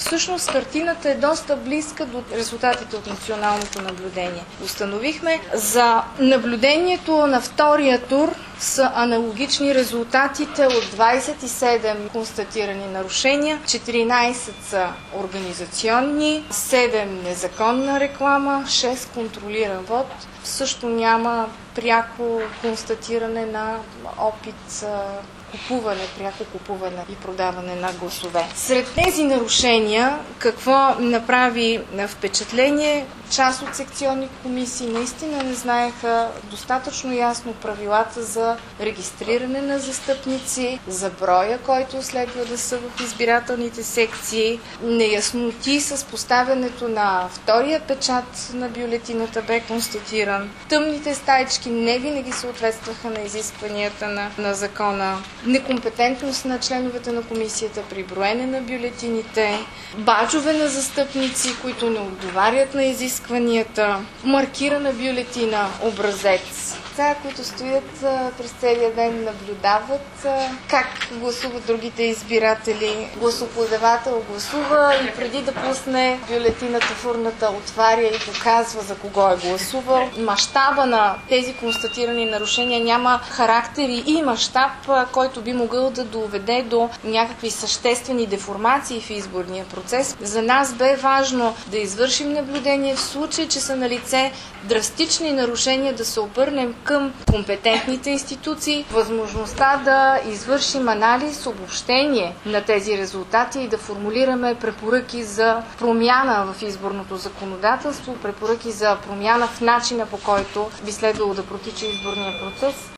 всъщност картината е доста близка до резултатите от националното наблюдение. Установихме за наблюдението на втория тур са аналогични резултатите от 27 констатирани нарушения, 14 са организационни, 7 незаконна реклама, 6 контролиран вод. Също няма пряко констатиране на опит за пряко купуване и продаване на гласове. Сред тези нарушения, какво направи впечатление? Част от секционни комисии наистина не знаеха достатъчно ясно правилата за регистриране на застъпници, за броя, който следва да са в избирателните секции. Неясноти с поставянето на втория печат на бюлетината бе констатиран. Тъмните стаички не винаги съответстваха на изискванията на закона. Некомпетентност на членовете на комисията при броене на бюлетините, баджове на застъпници, които не отговарят на изискванията, маркирана бюлетина, образец. Които стоят през целия ден, наблюдават как гласуват другите избиратели. Гласоподавател гласува и преди да пусне бюлетината в урната, отваря и показва за кого е гласувал. Мащаба на тези констатирани нарушения няма характери и мащаб, който би могъл да доведе до някакви съществени деформации в изборния процес. За нас бе важно да извършим наблюдение в случай, че са налице драстични нарушения, да се обърнем към компетентните институции, възможността да извършим анализ, обобщение на тези резултати и да формулираме препоръки за промяна в изборното законодателство, препоръки за промяна в начина, по който би следвало да протича изборния процес.